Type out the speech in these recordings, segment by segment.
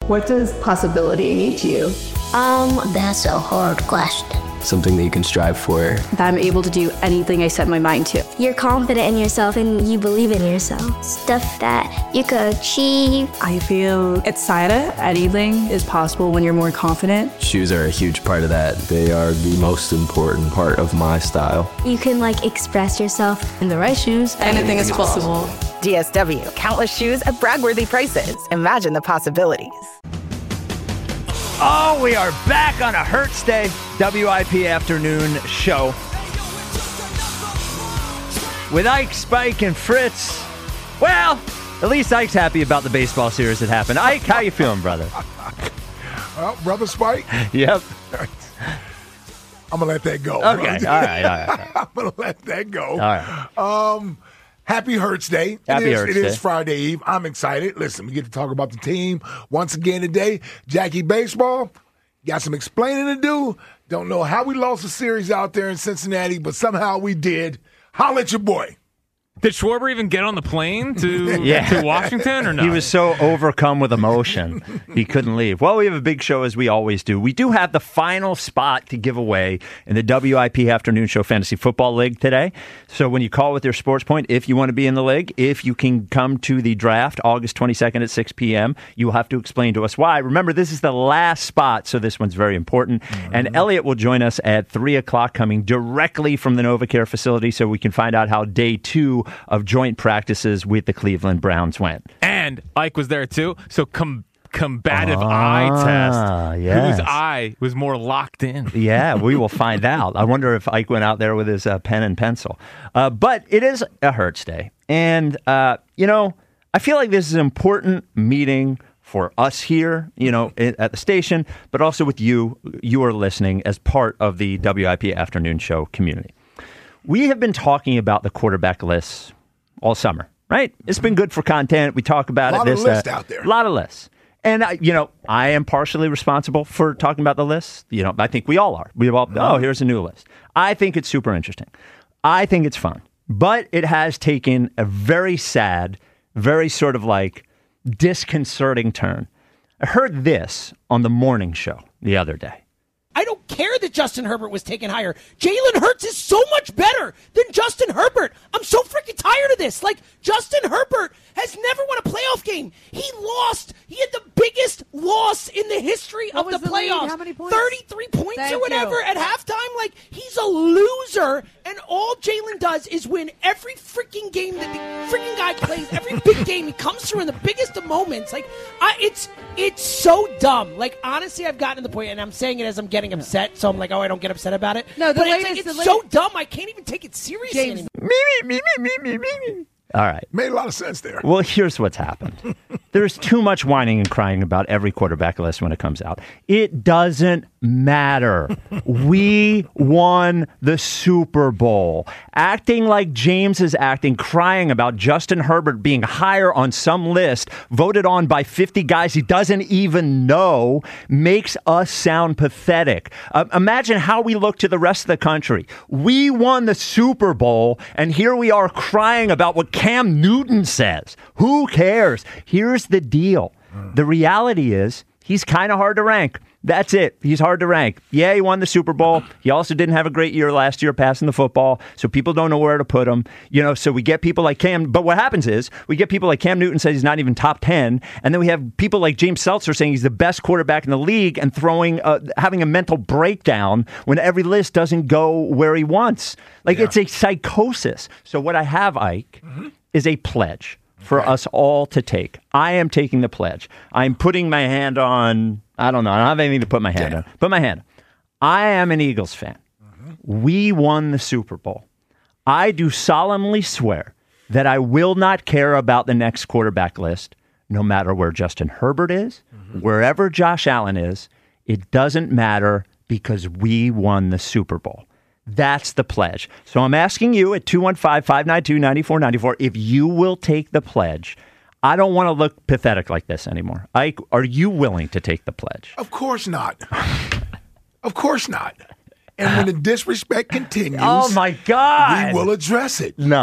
What does possibility mean to you? That's a hard question. Something that you can strive for. That I'm able to do anything I set my mind to. You're confident in yourself and you believe in yourself. Stuff that you could achieve. I feel excited. Anything is possible when you're more confident. Shoes are a huge part of that. They are the most important part of my style. You can express yourself. In the right shoes, anything is possible. DSW, countless shoes at brag-worthy prices. Imagine the possibilities. Oh, we are back on a Hertz Day WIP afternoon show with Ike, Spike, and Fritz. Well, at least Ike's happy about the baseball series that happened. Ike, how you feeling, brother? Well, Brother Spike? Yep. I'm going to let that go. Okay, all right. I'm going to let that go. All right. Happy Hertz Day. It is Friday Eve. I'm excited. Listen, we get to talk about the team once again today. Jackie Baseball, got some explaining to do. Don't know how we lost the series out there in Cincinnati, but somehow we did. Holla at your boy. Did Schwarber even get on the plane to Washington or not? He was so overcome with emotion, he couldn't leave. Well, we have a big show as we always do. We do have the final spot to give away in the WIP Afternoon Show Fantasy Football League today. So when you call with your sports point, if you want to be in the league, if you can come to the draft August 22nd at 6 p.m., you will have to explain to us why. Remember, this is the last spot, so this one's very important. Mm-hmm. And Elliot will join us at 3 o'clock coming directly from the NovaCare facility so we can find out how day 2 of joint practices with the Cleveland Browns went. And Ike was there too, so combative eye test. Yes. Whose eye was more locked in? Yeah, we will find out. I wonder if Ike went out there with his pen and pencil. But it is a Hertz Day. And, I feel like this is an important meeting for us here, at the station, but also with you. You are listening as part of the WIP Afternoon Show community. We have been talking about the quarterback lists all summer, right? It's been good for content. We talk about it. A lot of lists out there. A lot of lists. And, I am partially responsible for talking about the lists. I think we all are. Here's a new list. I think it's super interesting. I think it's fun. But it has taken a very sad, very sort of disconcerting turn. I heard this on the morning show the other day. I don't care that Justin Herbert was taken higher. Jalen Hurts is so much better than Justin Herbert. I'm so freaking tired of this. Justin Herbert has never won a playoff game. He lost. He had the biggest loss in the history of the playoffs. How many points? 33 points or whatever at halftime. He's a loser, and all Jalen does is win every freaking game that the freaking guy plays. Every big game, he comes through in the biggest of moments. It's so dumb. Honestly, I've gotten to the point, and I'm saying it as I'm getting upset, so I'm I don't get upset about it. No, it's so dumb, I can't even take it seriously anymore. Me. All right. Made a lot of sense there. Well, here's what's happened. There's too much whining and crying about every quarterback list when it comes out. It doesn't matter. We won the Super Bowl. Acting like James is acting, crying about Justin Herbert being higher on some list, voted on by 50 guys he doesn't even know, makes us sound pathetic. Imagine how we look to the rest of the country. We won the Super Bowl, and here we are crying about what Cam Newton says. Who cares? Here's the deal. The reality is he's kind of hard to rank. That's it. He's hard to rank. Yeah, he won the Super Bowl. He also didn't have a great year last year passing the football, so people don't know where to put him. So we get people like Cam. But what happens is we get people like Cam Newton says he's not even top 10, and then we have people like James Seltzer saying he's the best quarterback in the league and having a mental breakdown when every list doesn't go where he wants. It's a psychosis. So what I have, Ike, is a pledge for us all to take. I am taking the pledge. I'm putting my hand on, I don't know, I don't have anything to put my hand on. Put my hand on. I am an Eagles fan. We won the Super Bowl. I do solemnly swear that I will not care about the next quarterback list, no matter where Justin Herbert is, wherever Josh Allen is. It doesn't matter because we won the Super Bowl. That's the pledge. So I'm asking you at 215-592-9494 if you will take the pledge. I don't want to look pathetic like this anymore. Ike, are you willing to take the pledge? Of course not. Of course not. And when the disrespect continues, oh my God, we will address it. No.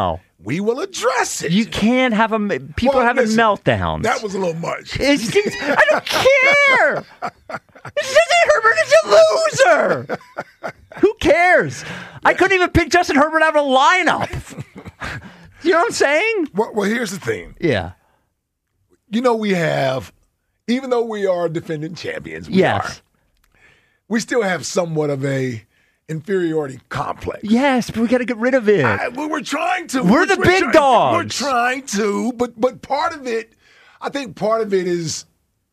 we will address it. You can't have people having meltdowns. That was a little much. I don't care. Justin Herbert is a loser. Who cares? I couldn't even pick Justin Herbert out of a lineup. You know what I'm saying? Well, here's the thing. Yeah. We have, even though we are defending champions, we still have somewhat of a inferiority complex. Yes, but we got to get rid of it. We're trying to. We're the big dogs. We're trying to, but part of it, I think part of it is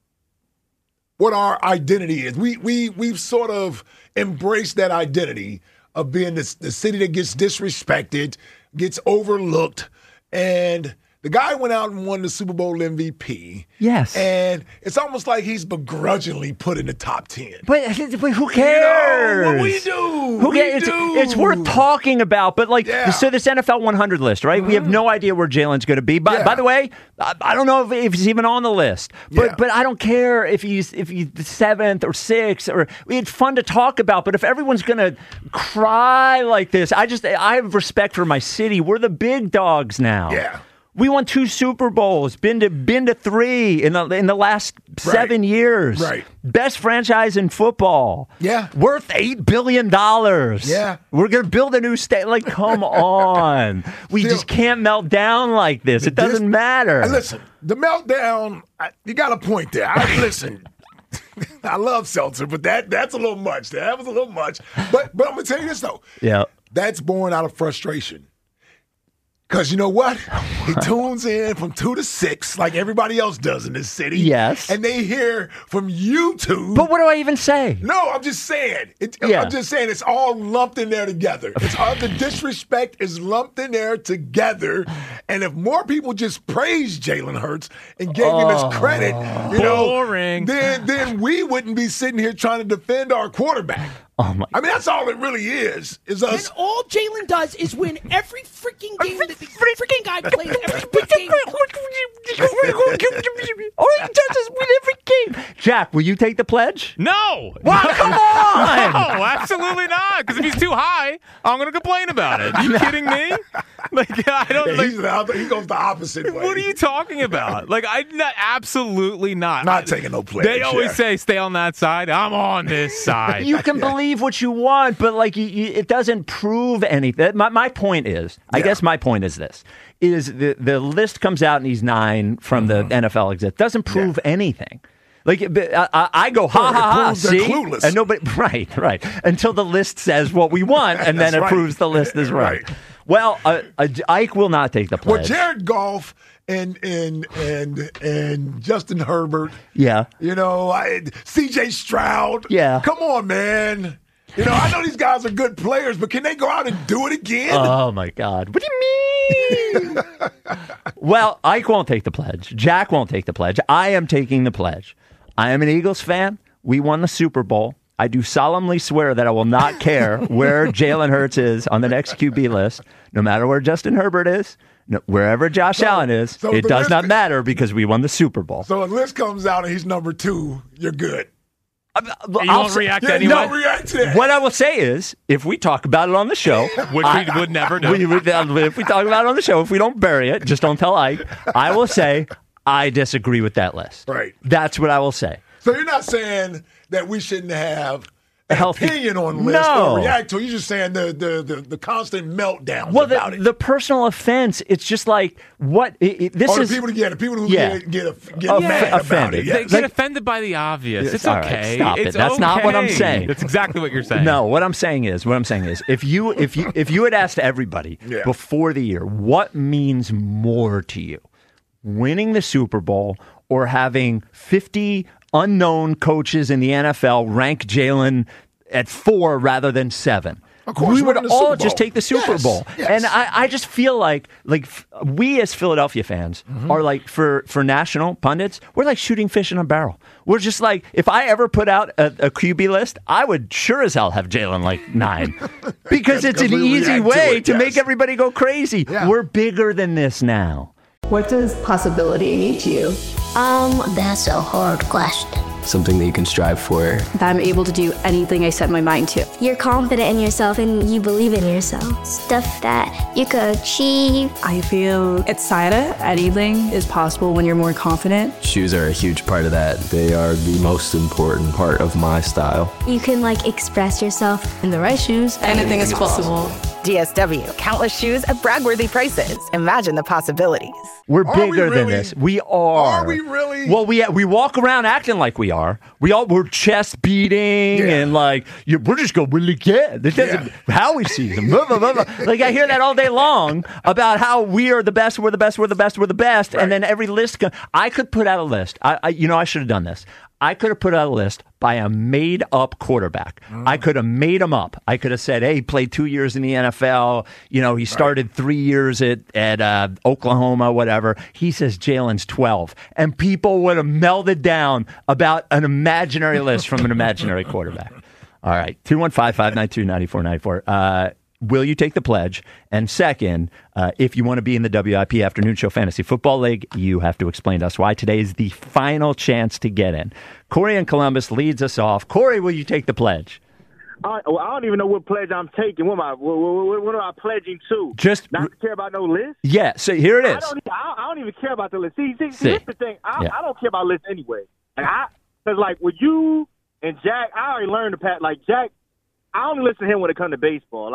what our identity is. We've sort of embraced that identity of being the city that gets disrespected, gets overlooked, and the guy went out and won the Super Bowl MVP. Yes. And it's almost like he's begrudgingly put in the top 10. But who cares? We do. Who cares? It's worth talking about. But, so this NFL 100 list, right? We have no idea where Jalen's going to be. By the way, I don't know if he's even on the list. But I don't care if he's the 7th or 6th. It's fun to talk about. But if everyone's going to cry like this, I have respect for my city. We're the big dogs now. Yeah. We won 2 Super Bowls, been to 3 in the last 7 years. Right. Best franchise in football. Yeah. Worth $8 billion. Yeah. We're going to build a new state. Like, come on. We just can't melt down like this. It doesn't matter. Listen, the meltdown, you got a point there. Listen. I love Seltzer, but that's a little much. That was a little much. But I'm going to tell you this, though. Yeah. That's born out of frustration. Because you know what? He tunes in from 2 to 6 like everybody else does in this city. Yes. And they hear from YouTube. But what do I even say? No, I'm just saying. I'm just saying it's all lumped in there together. It's all the disrespect is lumped in there together. And if more people just praised Jalen Hurts and gave him his credit, boring. Then we wouldn't be sitting here trying to defend our quarterback. Oh my. I mean, that's all it really is us. And all Jalen does is win every freaking game that the freaking guy plays. Every big game. All he does is win every game. Jack, will you take the pledge? No. Wow, come on. No, absolutely not. Because if he's too high, I'm going to complain about it. Are you kidding me? I don't. He goes the opposite way. What are you talking about? Absolutely not. Not taking no pledge. They always say, stay on that side. I'm on this side. You can believe what you want, but it doesn't prove anything. My point is, I guess my point is this, is the list comes out and he's 9 from the NFL exit. Doesn't prove anything. I go, see? Clueless. And nobody, right. Until the list says what we want, and then it proves the list is right. Well, Ike will not take the pledge. Well, Jared Goff and Justin Herbert. Yeah. C.J. Stroud. Yeah. Come on, man. I know these guys are good players, but can they go out and do it again? Oh, my God. What do you mean? Well, Ike won't take the pledge. Jack won't take the pledge. I am taking the pledge. I am an Eagles fan. We won the Super Bowl. I do solemnly swear that I will not care where Jalen Hurts is on the next QB list, no matter where Justin Herbert is, wherever Josh Allen is. It does not matter because we won the Super Bowl. So if the list comes out and he's number 2, you're good. You won't react anyway? Don't react to that. What I will say is, if we talk about it on the show, which we would never do. If we talk about it on the show, if we don't bury it, just don't tell Ike, I will say I disagree with that list. Right. That's what I will say. So you're not saying that we shouldn't have an healthy opinion on lists or react to it. You're just saying the constant meltdowns about it. The personal offense, it's just like, what? This is... The people who get mad offended. About it. They get offended by the obvious. Yes. It's All okay. Right, stop it. That's okay. not what I'm saying. That's exactly what you're saying. No, what I'm saying is, if you had asked everybody before the year, what means more to you? Winning the Super Bowl or having 50 unknown coaches in the NFL rank Jalen at 4 rather than 7. Of course, we would all just take the Super Bowl. Yes. And I just feel like we as Philadelphia fans are like, for national pundits, we're like shooting fish in a barrel. We're just like, if I ever put out a QB list, I would sure as hell have Jalen 9. Because it's an easy way to make everybody go crazy. Yeah. We're bigger than this now. What does possibility mean to you? That's a hard question. Something that you can strive for. That I'm able to do anything I set my mind to. You're confident in yourself and you believe in yourself. Stuff that you could achieve. I feel excited. Anything is possible when you're more confident. Shoes are a huge part of that. They are the most important part of my style. You can express yourself. In the right shoes, anything is possible. DSW, countless shoes at brag-worthy prices. Imagine the possibilities. We're bigger than this. We are. Are we really? Well, we walk around acting like we are. We're chest beating and we're just going to really get. Howie sees them. Blah, blah, blah, blah. I hear that all day long about how we are the best. We're the best. We're the best. We're the best. Right. And then every list. I could put out a list. I should have done this. I could have put out a list by a made-up quarterback. I could have made him up. I could have said, hey, he played 2 years in the NFL. He started 3 years at Oklahoma, whatever. He says Jalen's 12. And people would have melded down about an imaginary list from an imaginary quarterback. All right, 215-592-9494. Will you take the pledge? And second, if you want to be in the WIP Afternoon Show Fantasy Football League, you have to explain to us why. Today is the final chance to get in. Corey in Columbus leads us off. Corey, will you take the pledge? I don't even know what pledge I'm taking. What am I pledging to? Just not to care about no list? Yeah, so here it is. I don't even care about the list. See, that's the thing. I don't care about lists anyway. Because with you and Jack, I already learned the path. Jack, I only listen to him when it comes to baseball.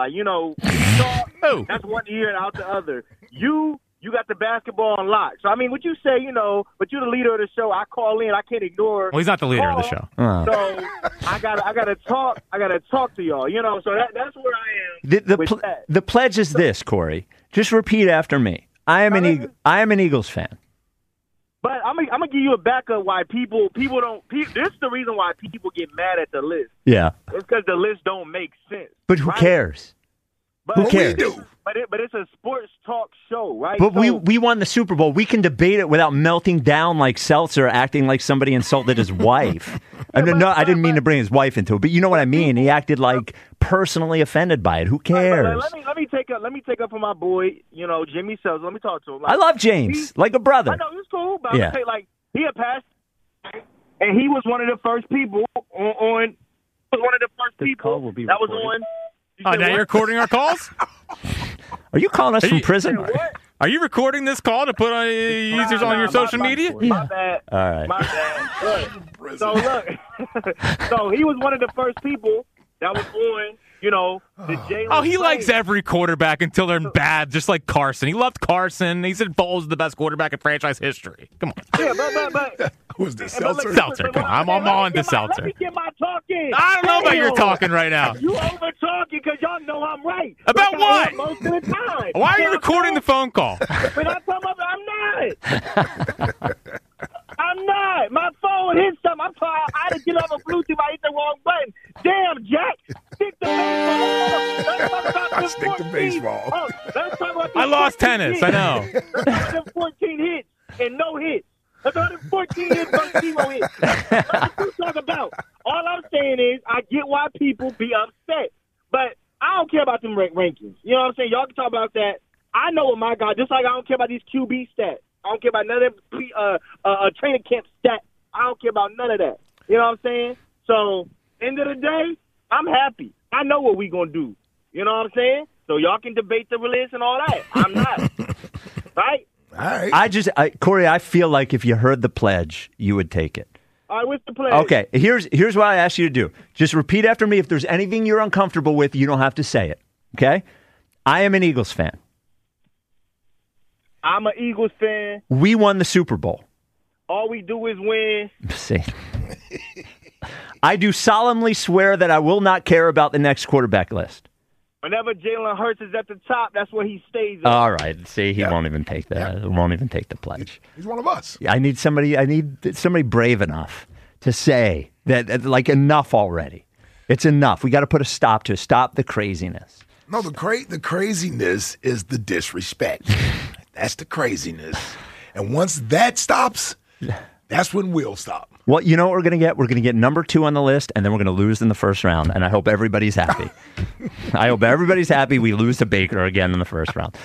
That's one ear and out the other. You got the basketball on lock. So, what you say, but you're the leader of the show. I call in. I can't ignore. Well, he's not the leader of the show. So, I gotta talk. I gotta talk to y'all, So that's where I am. The pledge is this, Corey. Just repeat after me. I am an Eagles fan. But I'm gonna give you a backup why people don't. This is the reason why people get mad at the list. Yeah, it's because the list don't make sense. But who cares? Who cares? But it's a sports talk show, right? But we won the Super Bowl. We can debate it without melting down like Seltzer, acting like somebody insulted his wife. I didn't mean to bring his wife into it, but you know what I mean. He acted personally offended by it. Who cares? Let me take up for my boy, Jimmy Seltzer. Let me talk to him. I love James, like a brother. I know he's cool, but I'm gonna say he had passed, and he was one of the first people on. Was one of the first people that was on. Now you're recording our calls? Are you calling us from prison? Are you recording this call to put on users on your social media? My bad. All right. My bad. So look, so he was one of the first people that was on, the Jalen. Oh, he likes every quarterback until they're bad, just like Carson. He loved Carson. He said Foles is the best quarterback in franchise history. Come on. Yeah, but who's this, Seltzer? Seltzer, come on. I'm on to Seltzer. Let me get my talking. I don't know about your talking right now. You over talking because y'all know I'm right. About what? Most of the time. Why are you recording the phone call? When I tell my, I'm not. My phone hit something. I had to get off a Bluetooth. I hit the wrong button. Damn, Jack. Stick to baseball. Let's talk about I lost tennis. I know. Let's talk about 14 hits and no hits. Let's talk about 14 hits versus 0 hits. That's what you talk about. All I'm saying is I get why people be upset. But I don't care about them rankings. You know what I'm saying? Y'all can talk about that. I know what my guy, just like I don't care about these QB stats. I don't care about none of them training camp stats. I don't care about none of that. You know what I'm saying? So, end of the day, I'm happy. I know what we going to do. You know what I'm saying? So, y'all can debate the release and all that. I'm not. Right? All right. Corey, I feel like if you heard the pledge, you would take it. All right, what's the pledge? Okay, here's what I ask you to do. Just repeat after me. If there's anything you're uncomfortable with, you don't have to say it. Okay? I am an Eagles fan. I'm an Eagles fan. We won the Super Bowl. All we do is win. See. I do solemnly swear that I will not care about the next quarterback list. Whenever Jalen Hurts is at the top, that's where he stays at. All right. See, he won't even take that. He won't even take the pledge. He's one of us. I need somebody brave enough to say that, enough already. It's enough. We got to put a stop the craziness. No, the craziness is the disrespect. That's the craziness. And once that stops, that's when we'll stop. Well, you know what we're going to get? We're going to get number 2 on the list, and then we're going to lose in the first round. And I hope everybody's happy. We lose to Baker again in the first round.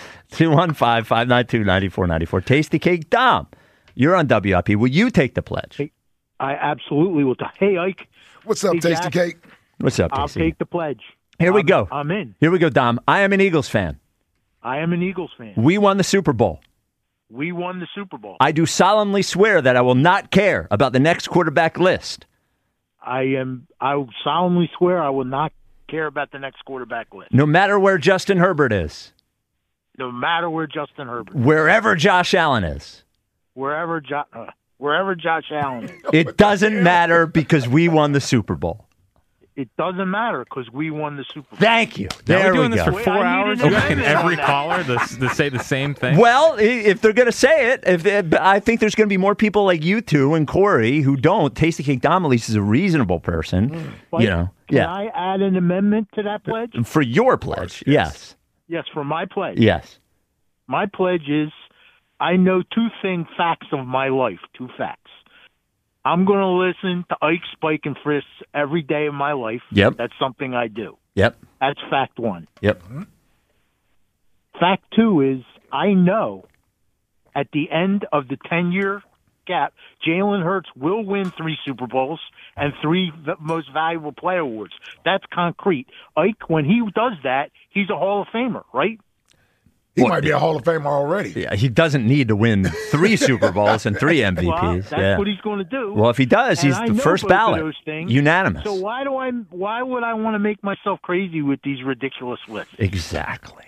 215-592-9494. Tasty Cake Dom, you're on WIP. Will you take the pledge? I absolutely will. Hey, Ike. What's up, Tasty Jack? Cake? What's up, I'll Tasty? take the pledge. Here we go. I'm in. Here we go, Dom. I am an Eagles fan. I am an Eagles fan. We won the Super Bowl. We won the Super Bowl. I do solemnly swear that I will not care about the next quarterback list. I solemnly swear I will not care about the next quarterback list. No matter where Justin Herbert is. No matter where Justin Herbert is. Wherever Josh Allen is. Wherever Josh Allen is. It doesn't matter because we won the Super Bowl. It doesn't matter because we won the Super Bowl. Thank you. Now There we're doing we this go. for 4 hours. You reckon every caller to say the same thing? Well, if they're going to say it, I think there's going to be more people like you two and Corey who don't. Tasty Cake Dom at least is a reasonable person. But Can I add an amendment to that pledge? For your pledge, yes. Yes, for my pledge. Yes. My pledge is I know two facts of my life, 2 facts. I'm going to listen to Ike, Spike, and Frisk every day of my life. Yep. That's something I do. Yep. That's fact 1. Yep. Fact 2 is I know at the end of the 10-year gap, Jalen Hurts will win 3 Super Bowls and 3 most valuable player awards. That's concrete. Ike, when he does that, he's a Hall of Famer, right? He might be a Hall of Famer already. Yeah, he doesn't need to win 3 Super Bowls and 3 MVPs. Well, that's what he's going to do. Well, if he does, he's And the I know first both of ballot. those things. Unanimous. So why would I want to make myself crazy with these ridiculous lists? Exactly.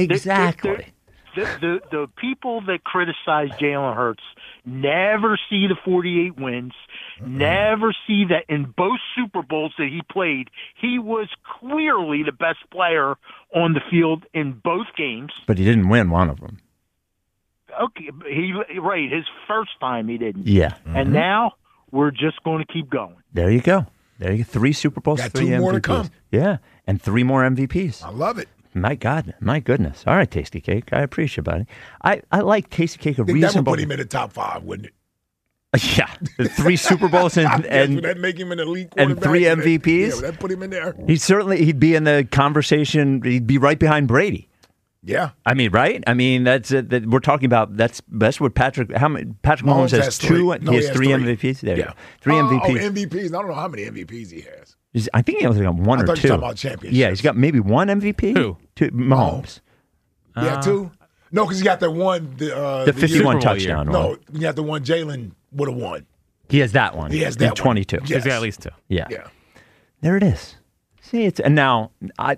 The people that criticize Jalen Hurts never see the 48 wins, never see that in both Super Bowls that he played, he was clearly the best player on the field in both games. But he didn't win one of them. Okay, his first time he didn't. Yeah. And now we're just going to keep going. There you go. 3 Super Bowls, Got 3 2 MVPs. more to come. Yeah, and 3 more MVPs. I love it. My God, my goodness. All right, Tasty Cake. I appreciate it, buddy. I like Tasty Cake. I think that would put him in the top 5, wouldn't it? Yeah, the 3 Super Bowls and would that make him an elite quarterback? and 3 MVPs. Yeah, would that put him in there? He'd be in the conversation. He'd be right behind Brady. Yeah, I mean, right? I mean, that's we're talking about. That's what Patrick. How many? Patrick Mahomes has 2. No, he has 3 MVPs. There you go. 3 MVPs. Oh, MVPs. I don't know how many MVPs he has. I think he only got 1 I or thought 2. you were talking about championships. Yeah, he's got maybe 1 MVP. Who? 2. Mahomes. Yeah, 2. No, because he got the one. The 51 touchdown one. No, you got the one Jalen would have won. He has that one. He has that in 22. Yes. He's got at least 2. Yeah. Yeah. There it is. See, and now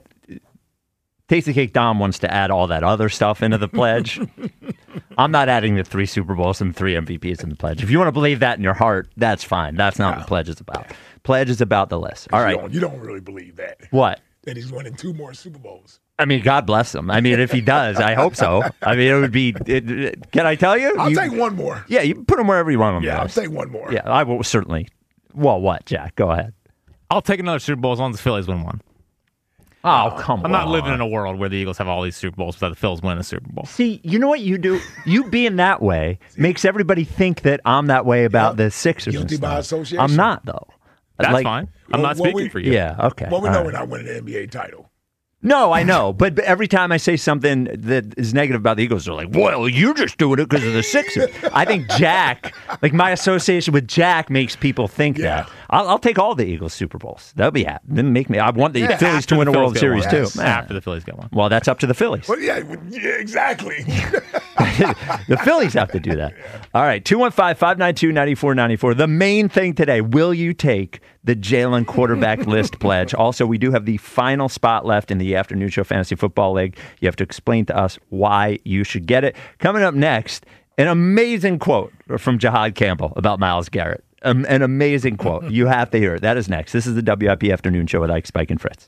Tasty Cake Dom wants to add all that other stuff into the pledge. I'm not adding the 3 Super Bowls and 3 MVPs in the pledge. If you want to believe that in your heart, that's fine. That's not what the pledge is about. Pledge is about the list. All right. You don't really believe that. What? That he's winning 2 more Super Bowls. I mean, God bless him. I mean, if he does, I hope so. I mean, it would be. Can I tell you? I'll take 1 more. Yeah, you put him wherever you want him. Yeah, I'll take 1 more. Yeah, I will certainly. Well, what, Jack? Go ahead. I'll take another Super Bowl as long as the Phillies win 1. Oh, come on. I'm not living in a world where the Eagles have all these Super Bowls without the Phillies winning a Super Bowl. See, you know what you do? You being that way makes everybody think that I'm that way about the Sixers. Guilty and by stuff. association. I'm not, though. That's fine. I'm not speaking for you. Yeah, okay. Well, we all know right. we're not winning an NBA title. No, I know. But every time I say something that is negative about the Eagles, they're like, well, you're just doing it because of the Sixers. I think Jack, like my association with Jack makes people think that. I'll take all the Eagles Super Bowls. That'll be happy. Then make me. I want the Phillies to win a World Series, too. After the Phillies get one. Well, that's up to the Phillies. Well, yeah, exactly. The Phillies have to do that. All right, 215-592-9494. The main thing today, will you take the Jalen quarterback list pledge? Also, we do have the final spot left in the Afternoon Show Fantasy Football League. You have to explain to us why you should get it. Coming up next, an amazing quote from Jahad Campbell about Myles Garrett. An amazing quote. You have to hear it. That is next. This is the WIP Afternoon Show with Ike, Spike, and Fritz.